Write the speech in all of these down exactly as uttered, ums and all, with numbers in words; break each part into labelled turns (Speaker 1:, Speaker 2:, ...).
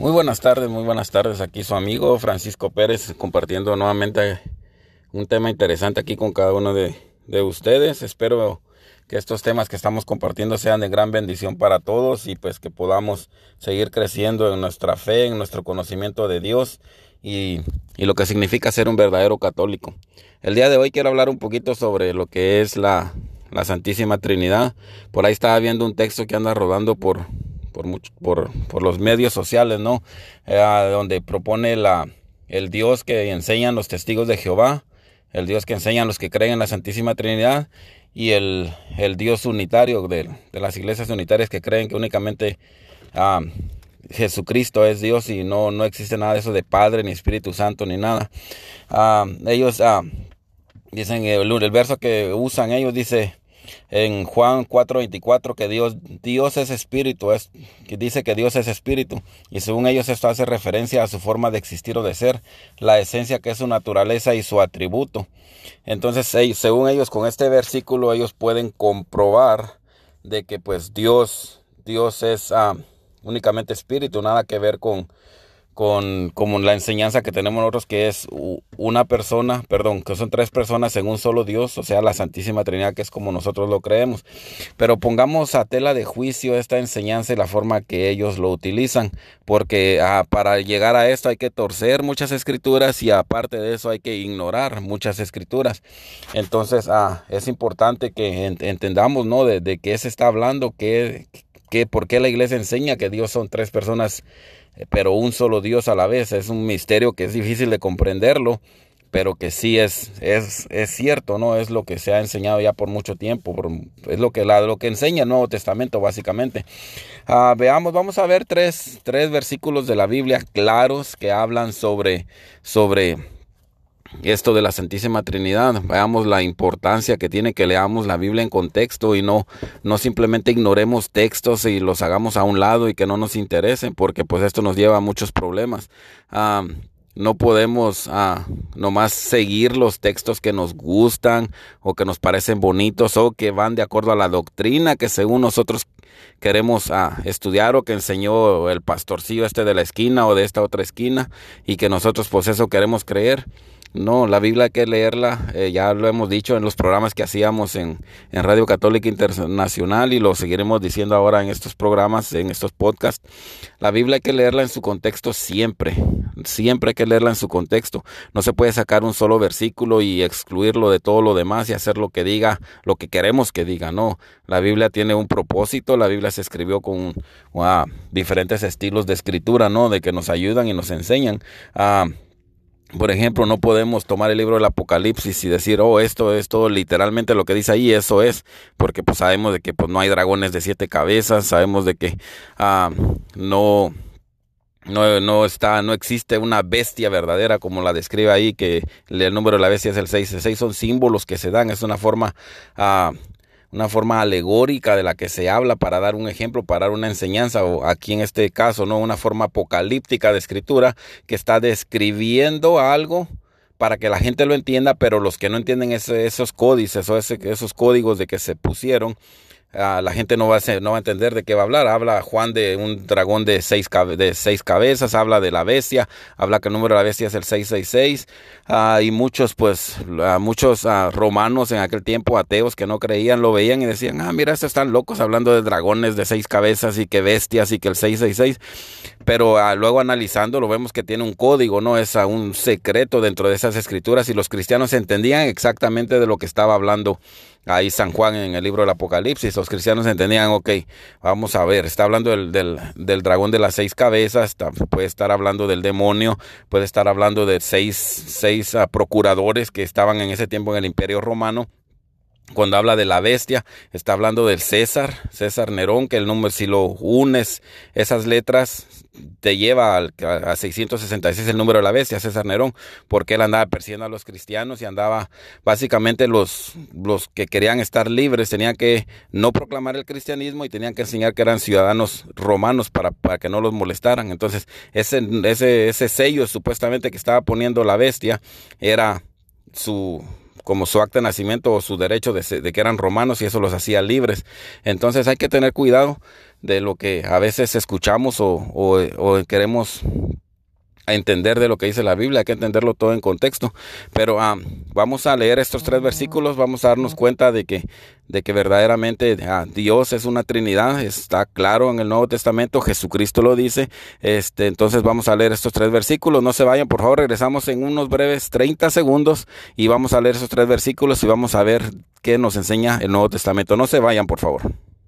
Speaker 1: Muy buenas tardes, muy buenas tardes. Aquí su amigo Francisco Pérez compartiendo nuevamente un tema interesante aquí con cada uno de, de ustedes. Espero que estos temas que estamos compartiendo sean de gran bendición para todos y pues que podamos seguir creciendo en nuestra fe, en nuestro conocimiento de Dios y, y lo que significa ser un verdadero católico. El día de hoy quiero hablar un poquito sobre lo que es la, la Santísima Trinidad. Por ahí estaba viendo un texto que anda rodando por... Por, mucho, por, por los medios sociales, ¿no? Eh, donde propone la, el Dios que enseñan los testigos de Jehová, el Dios que enseñan los que creen en la Santísima Trinidad y el, el Dios unitario de, de las iglesias unitarias que creen que únicamente ah, Jesucristo es Dios y no, no existe nada de eso de Padre, ni Espíritu Santo, ni nada. Ah, ellos ah, dicen, el, el verso que usan ellos dice... En Juan cuatro veinticuatro que Dios, Dios es espíritu, es, que dice que Dios es espíritu, y según ellos esto hace referencia a su forma de existir o de ser, la esencia que es su naturaleza y su atributo. Entonces, ellos, según ellos, con este versículo, ellos pueden comprobar de que pues Dios, Dios es uh, únicamente espíritu, nada que ver con con como la enseñanza que tenemos nosotros, que es una persona, perdón, que son tres personas en un solo Dios, o sea, la Santísima Trinidad, que es como nosotros lo creemos. Pero pongamos a tela de juicio esta enseñanza y la forma que ellos lo utilizan, porque ah, para llegar a esto hay que torcer muchas escrituras y aparte de eso hay que ignorar muchas escrituras. Entonces, ah, es importante que ent entendamos, ¿no? De, de qué se está hablando, qué, qué, por qué la iglesia enseña que Dios son tres personas pero un solo Dios a la vez. Es un misterio que es difícil de comprenderlo, pero que sí es, es, es cierto, ¿no? Es lo que se ha enseñado ya por mucho tiempo, por, es lo que, la, lo que enseña el Nuevo Testamento, básicamente. Uh, veamos, vamos a ver tres, tres versículos de la Biblia claros que hablan sobre, sobre esto de la Santísima Trinidad. Veamos la importancia que tiene que leamos la Biblia en contexto y no, no simplemente ignoremos textos y los hagamos a un lado y que no nos interesen, porque pues esto nos lleva a muchos problemas. Uh, no podemos uh, nomás seguir los textos que nos gustan o que nos parecen bonitos o que van de acuerdo a la doctrina que según nosotros queremos uh, estudiar o que enseñó el pastorcillo este de la esquina o de esta otra esquina y que nosotros pues eso queremos creer. No, la Biblia hay que leerla, eh, ya lo hemos dicho en los programas que hacíamos en, en Radio Católica Internacional y lo seguiremos diciendo ahora en estos programas, en estos podcasts. La Biblia hay que leerla en su contexto siempre, siempre hay que leerla en su contexto. No se puede sacar un solo versículo y excluirlo de todo lo demás y hacer lo que diga, lo que queremos que diga. No, la Biblia tiene un propósito, la Biblia se escribió con uh, diferentes estilos de escritura, ¿no? De que nos ayudan y nos enseñan a... Uh, Por ejemplo, no podemos tomar el libro del Apocalipsis y decir, oh, esto es todo literalmente lo que dice ahí, eso es, porque pues sabemos de que pues no hay dragones de siete cabezas, sabemos de que uh, no, no, no está, no existe una bestia verdadera como la describe ahí, que el número de la bestia es el seis, el seis son símbolos que se dan, es una forma... Uh, una forma alegórica de la que se habla para dar un ejemplo, para dar una enseñanza, o aquí en este caso, ¿no? Una forma apocalíptica de escritura que está describiendo algo para que la gente lo entienda, pero los que no entienden ese, esos códices o ese, esos códigos de que se pusieron, Uh, la gente no va, a ser, no va a entender de qué va a hablar. Habla Juan de un dragón de seis, de seis cabezas, habla de la bestia, habla que el número de la bestia es el seiscientos sesenta y seis, uh, y muchos pues uh, muchos uh, romanos en aquel tiempo, ateos que no creían, lo veían y decían, ah, mira, estos están locos hablando de dragones de seis cabezas y que bestias y que el seiscientos sesenta y seis, pero uh, luego analizando lo vemos que tiene un código, no es uh, un secreto dentro de esas escrituras y los cristianos entendían exactamente de lo que estaba hablando ahí San Juan en el libro del Apocalipsis. Los cristianos entendían, ok, vamos a ver, está hablando del, del, del dragón de las seis cabezas, está, puede estar hablando del demonio, puede estar hablando de seis, seis uh, procuradores que estaban en ese tiempo en el Imperio Romano. Cuando habla de la bestia, está hablando del César, César Nerón, que el número, si lo unes esas letras, te lleva al, a seiscientos sesenta y seis el número de la bestia, César Nerón, porque él andaba persiguiendo a los cristianos y andaba, básicamente los, los que querían estar libres tenían que no proclamar el cristianismo y tenían que enseñar que eran ciudadanos romanos para, para que no los molestaran. Entonces, ese, ese, ese sello supuestamente que estaba poniendo la bestia era su... como su acta de nacimiento o su derecho de, de que eran romanos y eso los hacía libres. Entonces hay que tener cuidado de lo que a veces escuchamos o, o, o queremos a entender de lo que dice la Biblia. Hay que entenderlo todo en contexto, pero um, vamos a leer estos tres versículos, vamos a darnos cuenta de que, de que verdaderamente uh, Dios es una Trinidad, está claro en el Nuevo Testamento, Jesucristo lo dice. Este, entonces vamos a leer estos tres versículos, no se vayan por favor, regresamos en unos breves treinta segundos y vamos a leer esos tres versículos y vamos a ver qué nos enseña el Nuevo Testamento. No se vayan por favor.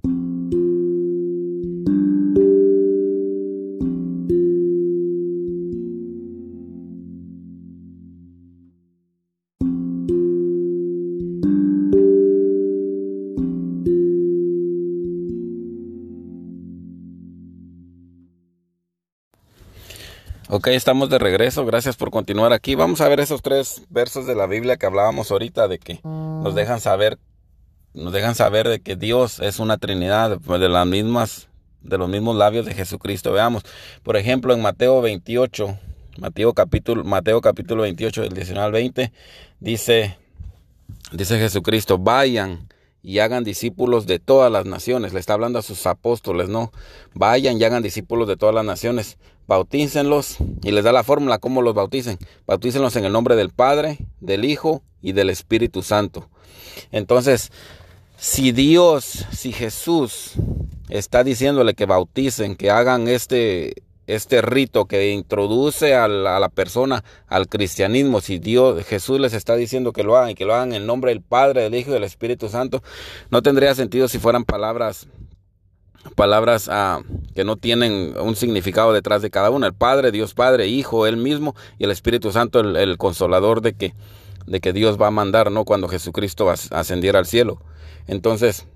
Speaker 1: Ok, estamos de regreso, gracias por continuar aquí. Vamos a ver esos tres versos de la Biblia que hablábamos ahorita, de que nos dejan saber, nos dejan saber de que Dios es una Trinidad, de las mismas, de los mismos labios de Jesucristo. Veamos, por ejemplo, en Mateo veintiocho, Mateo capítulo, Mateo capítulo veintiocho, del diecinueve al veinte, dice, dice Jesucristo, vayan y hagan discípulos de todas las naciones. Le está hablando a sus apóstoles, ¿no? Vayan y hagan discípulos de todas las naciones. Bautícenlos, y les da la fórmula cómo los bauticen. Bautícenlos en el nombre del Padre, del Hijo y del Espíritu Santo. Entonces, si Dios, si Jesús está diciéndole que bauticen, que hagan este, este rito que introduce a la, a la persona al cristianismo, si Dios, Jesús les está diciendo que lo hagan y que lo hagan en el nombre del Padre, del Hijo y del Espíritu Santo, no tendría sentido si fueran palabras palabras uh, que no tienen un significado detrás de cada una. El Padre, Dios Padre, Hijo, Él mismo, y el Espíritu Santo, el, el consolador de que, de que Dios va a mandar, ¿no? Cuando Jesucristo ascendiera al cielo. Entonces,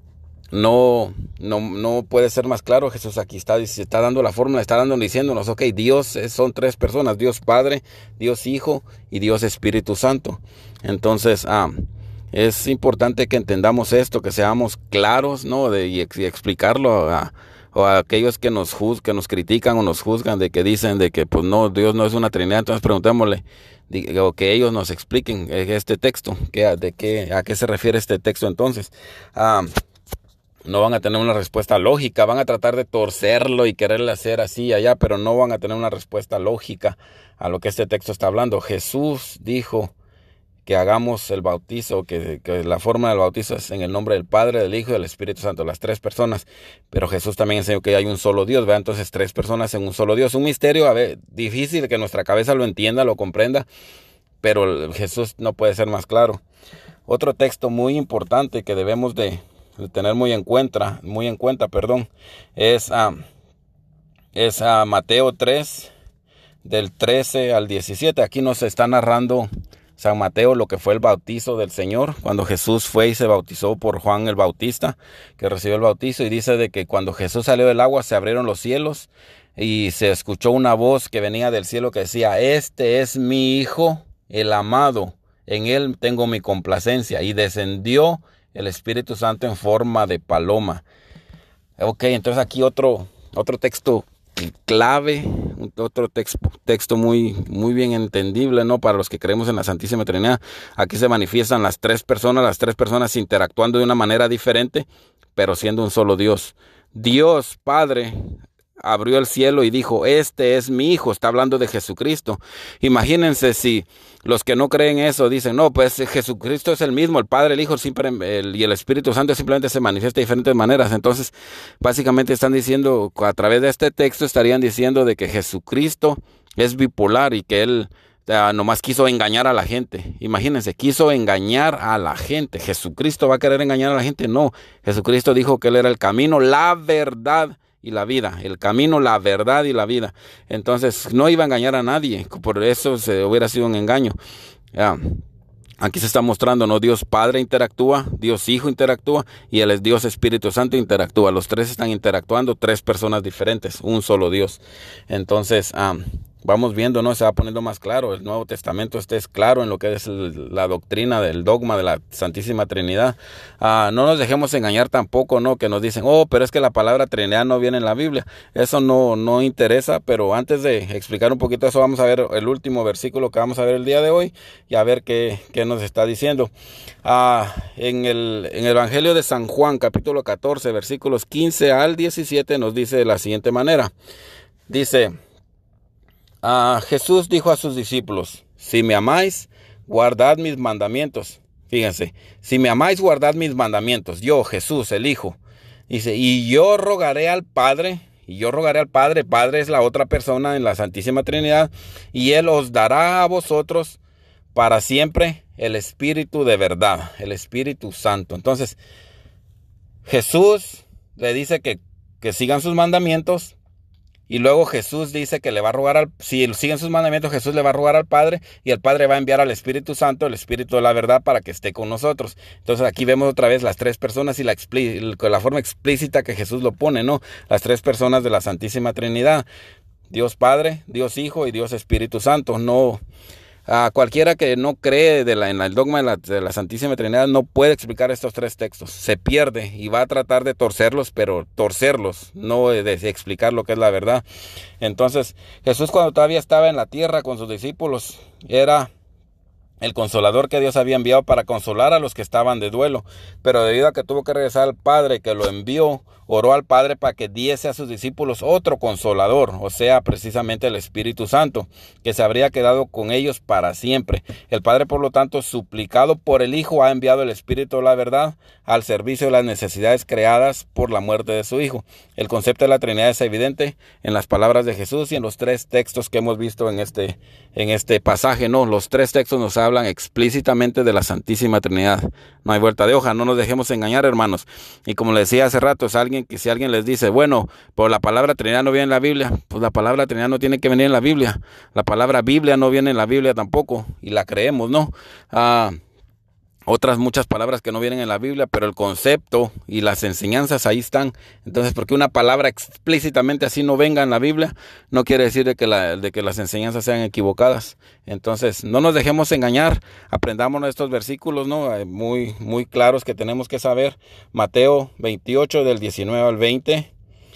Speaker 1: no, no, no puede ser más claro. Jesús aquí está, está dando la fórmula, está dando, diciéndonos, ok, Dios es, son tres personas, Dios Padre, Dios Hijo y Dios Espíritu Santo. Entonces, ah, es importante que entendamos esto, que seamos claros, ¿no? De, y, y explicarlo a, a, a aquellos que nos juz, que nos critican o nos juzgan, de que dicen de que pues no, Dios no es una Trinidad. Entonces preguntémosle, o que ellos nos expliquen este texto, que, de qué, a qué se refiere este texto. Entonces, ah, no van a tener una respuesta lógica, van a tratar de torcerlo y quererle hacer así y allá, pero no van a tener una respuesta lógica a lo que este texto está hablando. Jesús dijo que hagamos el bautizo, que, que la forma del bautizo es en el nombre del Padre, del Hijo y del Espíritu Santo, las tres personas. Pero Jesús también enseñó que hay un solo Dios, ¿verdad? Entonces tres personas en un solo Dios. Un misterio, a ver, difícil que nuestra cabeza lo entienda, lo comprenda, pero Jesús no puede ser más claro. Otro texto muy importante que debemos de, de tener muy en cuenta, muy en cuenta, perdón, es, uh, es uh, Mateo tres, del trece al diecisiete. Aquí nos está narrando San Mateo lo que fue el bautizo del Señor, cuando Jesús fue y se bautizó por Juan el Bautista, que recibió el bautizo, y dice de que cuando Jesús salió del agua se abrieron los cielos y se escuchó una voz que venía del cielo que decía, este es mi Hijo, el amado, en él tengo mi complacencia, y descendió el Espíritu Santo en forma de paloma. Ok, entonces aquí otro, otro texto clave, otro texto, texto muy, muy bien entendible, ¿no? Para los que creemos en la Santísima Trinidad. Aquí se manifiestan las tres personas, las tres personas interactuando de una manera diferente, pero siendo un solo Dios. Dios Padre abrió el cielo y dijo, este es mi Hijo. Está hablando de Jesucristo. Imagínense si los que no creen eso dicen, no, pues Jesucristo es el mismo, el Padre, el Hijo siempre, el, y el Espíritu Santo simplemente se manifiesta de diferentes maneras. Entonces, básicamente están diciendo, a través de este texto estarían diciendo de que Jesucristo es bipolar y que Él uh, nomás quiso engañar a la gente. Imagínense, quiso engañar a la gente. ¿Jesucristo va a querer engañar a la gente? No, Jesucristo dijo que Él era el camino, la verdad y la vida, el camino, la verdad y la vida. Entonces no iba a engañar a nadie, por eso se hubiera sido un engaño. Yeah. Aquí se está mostrando, ¿no? Dios Padre interactúa, Dios Hijo interactúa y el Dios Espíritu Santo interactúa. Los tres están interactuando, tres personas diferentes, un solo Dios. Entonces, um, vamos viendo, ¿no? Se va poniendo más claro. El Nuevo Testamento este es claro en lo que es el, la doctrina del dogma de la Santísima Trinidad. Ah, no nos dejemos engañar tampoco, ¿no? Que nos dicen, oh, pero es que la palabra Trinidad no viene en la Biblia. Eso no, no interesa, pero antes de explicar un poquito eso, vamos a ver el último versículo que vamos a ver el día de hoy y a ver qué, qué nos está diciendo. Ah, en, el, en el Evangelio de San Juan, capítulo catorce, versículos quince al diecisiete, nos dice de la siguiente manera. Dice... Ah, Jesús dijo a sus discípulos, si me amáis, guardad mis mandamientos. Fíjense, si me amáis, guardad mis mandamientos. Yo, Jesús, el Hijo. Dice, y yo rogaré al Padre, y yo rogaré al Padre, Padre es la otra persona en la Santísima Trinidad, y Él os dará a vosotros para siempre el Espíritu de verdad, el Espíritu Santo. Entonces, Jesús le dice que, que sigan sus mandamientos. Y luego Jesús dice que le va a rogar al, si siguen sus mandamientos, Jesús le va a rogar al Padre y el Padre va a enviar al Espíritu Santo, el Espíritu de la verdad, para que esté con nosotros. Entonces aquí vemos otra vez las tres personas y la, la forma explícita que Jesús lo pone, ¿no? Las tres personas de la Santísima Trinidad. Dios Padre, Dios Hijo y Dios Espíritu Santo. No... A cualquiera que no cree de la, en el dogma de la, de la Santísima Trinidad no puede explicar estos tres textos. Se pierde y va a tratar de torcerlos, pero torcerlos, no de, de explicar lo que es la verdad. Entonces, Jesús cuando todavía estaba en la tierra con sus discípulos, era el consolador que Dios había enviado para consolar a los que estaban de duelo. Pero debido a que tuvo que regresar al Padre que lo envió, oró al Padre para que diese a sus discípulos otro consolador, o sea, precisamente el Espíritu Santo, que se habría quedado con ellos para siempre. El Padre, por lo tanto, suplicado por el Hijo, ha enviado el Espíritu de la verdad al servicio de las necesidades creadas por la muerte de su Hijo. El concepto de la Trinidad es evidente en las palabras de Jesús y en los tres textos que hemos visto en este, en este pasaje. No, los tres textos nos hablan explícitamente de la Santísima Trinidad. No hay vuelta de hoja, no nos dejemos engañar, hermanos. Y como le decía hace rato, es alguien que si alguien les dice, bueno, pues la palabra Trinidad no viene en la Biblia, pues la palabra Trinidad no tiene que venir en la Biblia. La palabra Biblia no viene en la Biblia tampoco, y la creemos, ¿no? Ah... Otras muchas palabras que no vienen en la Biblia, pero el concepto y las enseñanzas ahí están. Entonces, porque una palabra explícitamente así no venga en la Biblia, no quiere decir de que, la, de que las enseñanzas sean equivocadas. Entonces, no nos dejemos engañar, aprendámonos estos versículos, ¿no? Muy, muy claros que tenemos que saber. Mateo veintiocho, del diecinueve al veinte.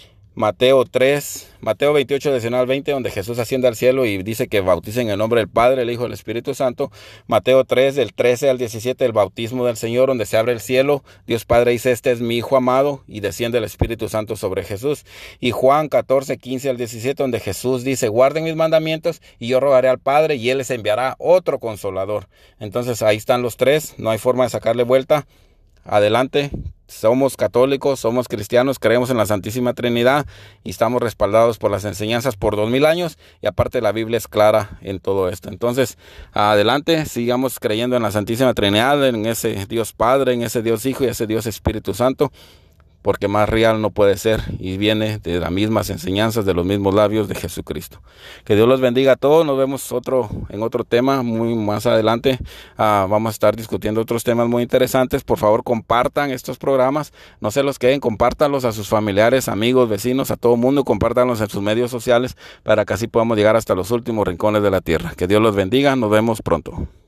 Speaker 1: Mateo tres, Mateo veintiocho, diecinueve al veinte, donde Jesús asciende al cielo y dice que bautiza en el nombre del Padre, el Hijo y el Espíritu Santo. Mateo tres, del trece al diecisiete, el bautismo del Señor, donde se abre el cielo. Dios Padre dice, este es mi Hijo amado, y desciende el Espíritu Santo sobre Jesús. Y Juan catorce, quince al diecisiete, donde Jesús dice, guarden mis mandamientos y yo rogaré al Padre y Él les enviará otro consolador. Entonces ahí están los tres, no hay forma de sacarle vuelta. Adelante. Somos católicos, somos cristianos, creemos en la Santísima Trinidad y estamos respaldados por las enseñanzas por dos mil años, y aparte la Biblia es clara en todo esto. Entonces, adelante, sigamos creyendo en la Santísima Trinidad, en ese Dios Padre, en ese Dios Hijo y ese Dios Espíritu Santo, porque más real no puede ser y viene de las mismas enseñanzas, de los mismos labios de Jesucristo. Que Dios los bendiga a todos. Nos vemos otro, en otro tema muy más adelante. Uh, vamos a estar discutiendo otros temas muy interesantes. Por favor, compartan estos programas. No se los queden, compártanlos a sus familiares, amigos, vecinos, a todo el mundo. Compártanlos en sus medios sociales para que así podamos llegar hasta los últimos rincones de la tierra. Que Dios los bendiga. Nos vemos pronto.